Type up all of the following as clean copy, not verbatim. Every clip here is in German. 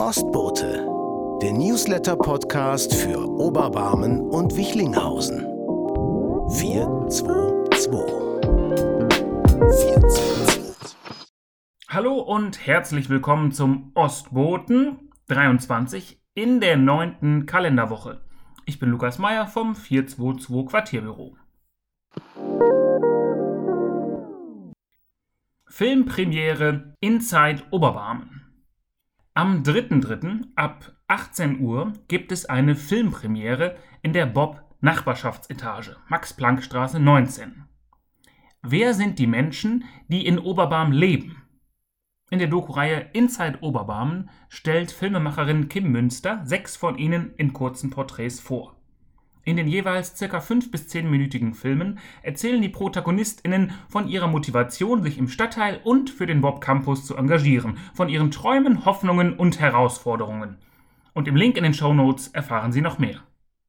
Ostbote, der Newsletter-Podcast für Oberbarmen und Wichlinghausen. 422. Hallo und herzlich willkommen zum Ostboten 23 in der 9. Kalenderwoche. Ich bin Lukas Meyer vom 422 Quartierbüro. Filmpremiere Inside Oberbarmen. Am 3.3. ab 18 Uhr gibt es eine Filmpremiere in der Bob-Nachbarschaftsetage, Max-Planck-Straße 19. Wer sind die Menschen, die in Oberbarmen leben? In der Doku-Reihe Inside Oberbarmen stellt Filmemacherin Kim Münster 6 von ihnen in kurzen Porträts vor. In den jeweils ca. 5- bis 10-minütigen Filmen erzählen die ProtagonistInnen von ihrer Motivation, sich im Stadtteil und für den Bob Campus zu engagieren, von ihren Träumen, Hoffnungen und Herausforderungen. Und im Link in den Shownotes erfahren Sie noch mehr.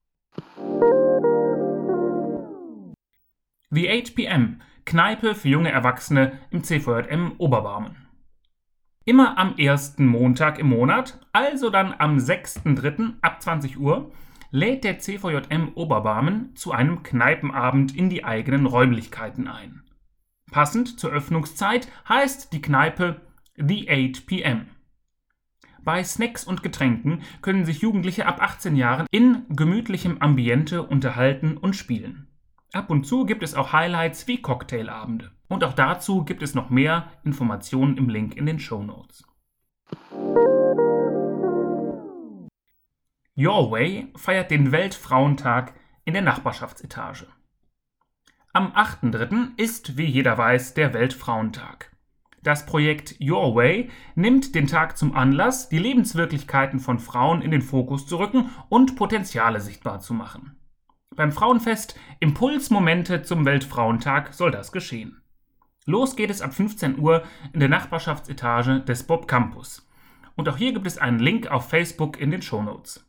The 8 PM, Kneipe für junge Erwachsene im CVJM Oberbarmen. Immer am ersten Montag im Monat, also dann am 6.3. ab 20 Uhr, lädt der CVJM Oberbarmen zu einem Kneipenabend in die eigenen Räumlichkeiten ein. Passend zur Öffnungszeit heißt die Kneipe The 8 PM. Bei Snacks und Getränken können sich Jugendliche ab 18 Jahren in gemütlichem Ambiente unterhalten und spielen. Ab und zu gibt es auch Highlights wie Cocktailabende. Und auch dazu gibt es noch mehr Informationen im Link in den Shownotes. Your Way feiert den Weltfrauentag in der Nachbarschaftsetage. Am 8.3. ist, wie jeder weiß, der Weltfrauentag. Das Projekt Your Way nimmt den Tag zum Anlass, die Lebenswirklichkeiten von Frauen in den Fokus zu rücken und Potenziale sichtbar zu machen. Beim Frauenfest Impulsmomente zum Weltfrauentag soll das geschehen. Los geht es ab 15 Uhr in der Nachbarschaftsetage des Bob Campus. Und auch hier gibt es einen Link auf Facebook in den Shownotes.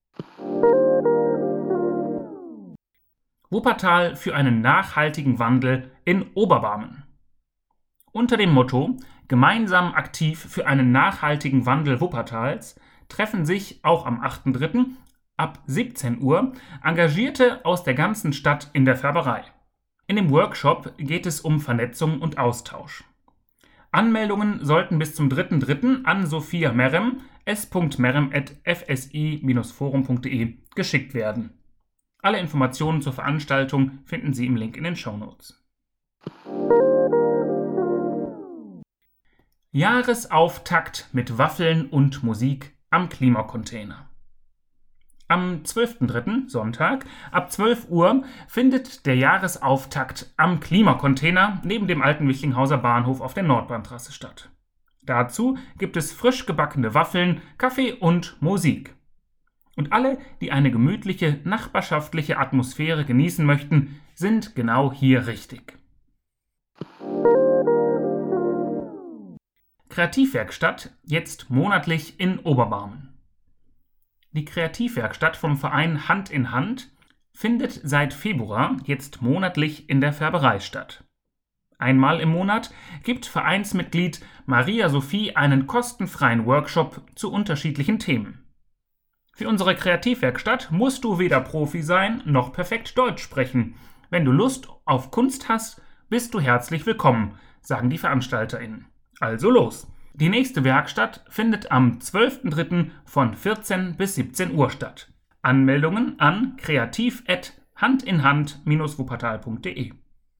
Wuppertal für einen nachhaltigen Wandel in Oberbarmen. Unter dem Motto Gemeinsam aktiv für einen nachhaltigen Wandel Wuppertals treffen sich auch am 8.3. ab 17 Uhr Engagierte aus der ganzen Stadt in der Färberei. In dem Workshop geht es um Vernetzung und Austausch. Anmeldungen sollten bis zum 3.3. an Sophia Merrem, s.merrem@fsi-forum.de geschickt werden. Alle Informationen zur Veranstaltung finden Sie im Link in den Shownotes. Jahresauftakt mit Waffeln und Musik am Klimacontainer. Am 12.3. Sonntag ab 12 Uhr findet der Jahresauftakt am Klimacontainer neben dem alten Wichlinghauser Bahnhof auf der Nordbahntrasse statt. Dazu gibt es frisch gebackene Waffeln, Kaffee und Musik. Und alle, die eine gemütliche, nachbarschaftliche Atmosphäre genießen möchten, sind genau hier richtig. Kreativwerkstatt, jetzt monatlich in Oberbarmen. Die Kreativwerkstatt vom Verein Hand in Hand findet seit Februar jetzt monatlich in der Färberei statt. Einmal im Monat gibt Vereinsmitglied Maria Sophie einen kostenfreien Workshop zu unterschiedlichen Themen. Für unsere Kreativwerkstatt musst du weder Profi sein noch perfekt Deutsch sprechen. Wenn du Lust auf Kunst hast, bist du herzlich willkommen, sagen die VeranstalterInnen. Also los! Die nächste Werkstatt findet am 12.3. von 14 bis 17 Uhr statt. Anmeldungen an kreativ@handinhand-wuppertal.de.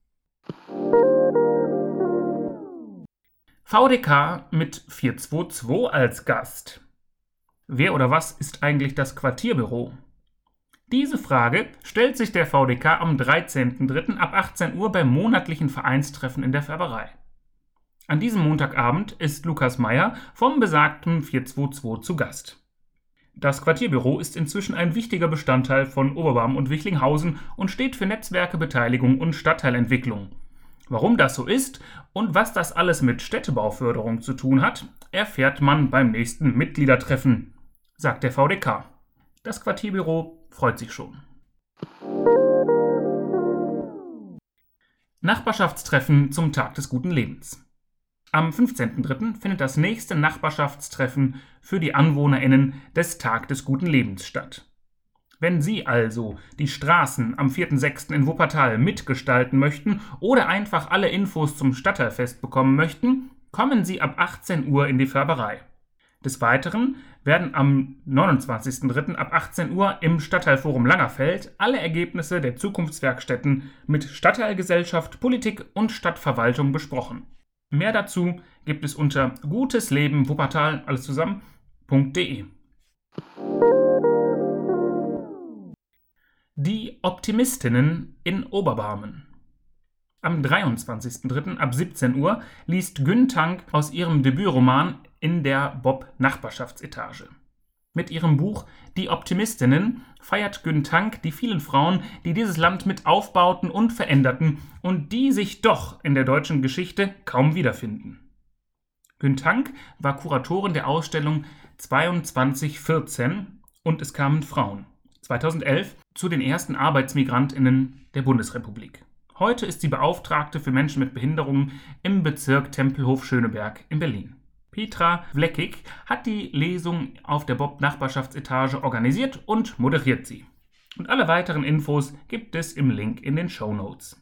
VDK mit 422 als Gast. Wer oder was ist eigentlich das Quartierbüro? Diese Frage stellt sich der VDK am 13.3. ab 18 Uhr beim monatlichen Vereinstreffen in der Färberei. An diesem Montagabend ist Lukas Meyer vom besagten 422 zu Gast. Das Quartierbüro ist inzwischen ein wichtiger Bestandteil von Oberbarmen und Wichlinghausen und steht für Netzwerke, Beteiligung und Stadtteilentwicklung. Warum das so ist und was das alles mit Städtebauförderung zu tun hat, erfährt man beim nächsten Mitgliedertreffen, sagt der VDK. Das Quartierbüro freut sich schon. Nachbarschaftstreffen zum Tag des guten Lebens. Am 15.03. findet das nächste Nachbarschaftstreffen für die AnwohnerInnen des Tag des guten Lebens statt. Wenn Sie also die Straßen am 4.06. in Wuppertal mitgestalten möchten oder einfach alle Infos zum Stadtteilfest bekommen möchten, kommen Sie ab 18 Uhr in die Färberei. Des Weiteren werden am 29.03. ab 18 Uhr im Stadtteilforum Langerfeld alle Ergebnisse der Zukunftswerkstätten mit Stadtteilgesellschaft, Politik und Stadtverwaltung besprochen. Mehr dazu gibt es unter guteslebenwuppertal, alles zusammen.de. Die Optimistinnen in Oberbarmen. Am 23.03. ab 17 Uhr liest Gün Tank aus ihrem Debütroman in der Bob-Nachbarschaftsetage. Mit ihrem Buch Die Optimistinnen feiert Gün Tank die vielen Frauen, die dieses Land mit aufbauten und veränderten und die sich doch in der deutschen Geschichte kaum wiederfinden. Gün Tank war Kuratorin der Ausstellung 2214 und es kamen Frauen 2011 zu den ersten ArbeitsmigrantInnen der Bundesrepublik. Heute ist sie Beauftragte für Menschen mit Behinderungen im Bezirk Tempelhof-Schöneberg in Berlin. Petra Vlekic hat die Lesung auf der Bob-Nachbarschaftsetage organisiert und moderiert sie. Und alle weiteren Infos gibt es im Link in den Shownotes.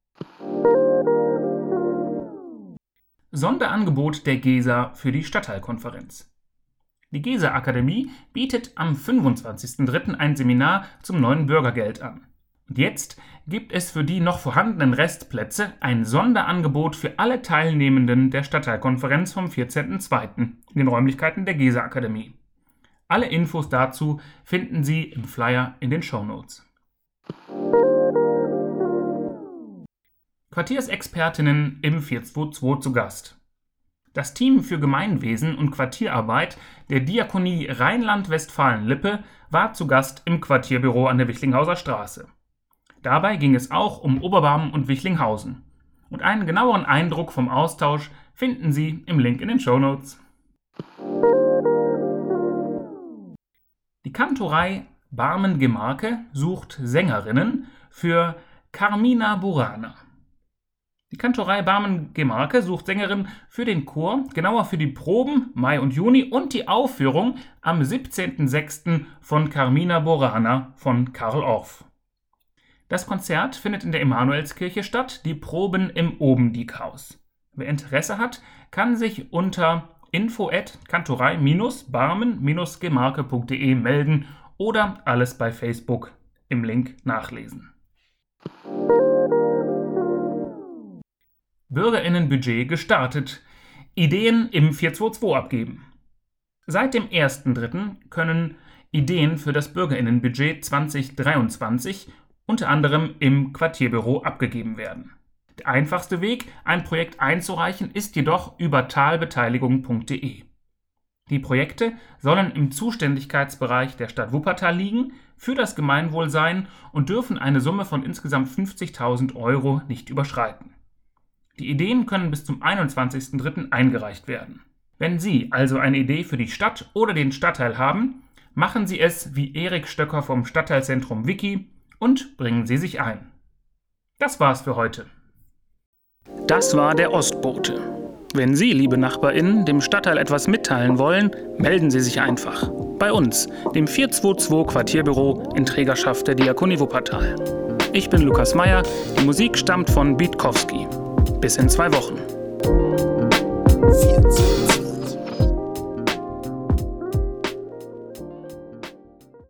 Sonderangebot der GESA für die Stadtteilkonferenz. Die GESA-Akademie bietet am 25.03. ein Seminar zum neuen Bürgergeld an. Und jetzt gibt es für die noch vorhandenen Restplätze ein Sonderangebot für alle Teilnehmenden der Stadtteilkonferenz vom 14.02. in den Räumlichkeiten der GESA-Akademie. Alle Infos dazu finden Sie im Flyer in den Shownotes. Quartiersexpertinnen im 422 zu Gast. Das Team für Gemeinwesen und Quartierarbeit der Diakonie Rheinland-Westfalen-Lippe war zu Gast im Quartierbüro an der Wichlinghauser Straße. Dabei ging es auch um Oberbarmen und Wichlinghausen. Und einen genaueren Eindruck vom Austausch finden Sie im Link in den Shownotes. Die Kantorei Barmen-Gemarke sucht Sängerinnen für Carmina Burana. Die Kantorei Barmen-Gemarke sucht Sängerinnen für den Chor, genauer für die Proben Mai und Juni und die Aufführung am 17.06. von Carmina Burana von Karl Orff. Das Konzert findet in der Emanuelskirche statt, die Proben im Obendiekhaus. Wer Interesse hat, kann sich unter info@kantorei-barmen-gemarke.de melden oder alles bei Facebook im Link nachlesen. BürgerInnenbudget gestartet. Ideen im 422 abgeben. Seit dem 1.3. können Ideen für das BürgerInnenbudget 2023 unter anderem im Quartierbüro abgegeben werden. Der einfachste Weg, ein Projekt einzureichen, ist jedoch über talbeteiligung.de. Die Projekte sollen im Zuständigkeitsbereich der Stadt Wuppertal liegen, für das Gemeinwohl sein und dürfen eine Summe von insgesamt 50.000 Euro nicht überschreiten. Die Ideen können bis zum 21.03. eingereicht werden. Wenn Sie also eine Idee für die Stadt oder den Stadtteil haben, machen Sie es wie Erik Stöcker vom Stadtteilzentrum Wiki und bringen Sie sich ein. Das war's für heute. Das war der Ostbote. Wenn Sie, liebe NachbarInnen, dem Stadtteil etwas mitteilen wollen, melden Sie sich einfach. Bei uns, dem 422 Quartierbüro in Trägerschaft der Diakonie Wuppertal. Ich bin Lukas Meyer, die Musik stammt von Bietkowski. Bis in 2 Wochen.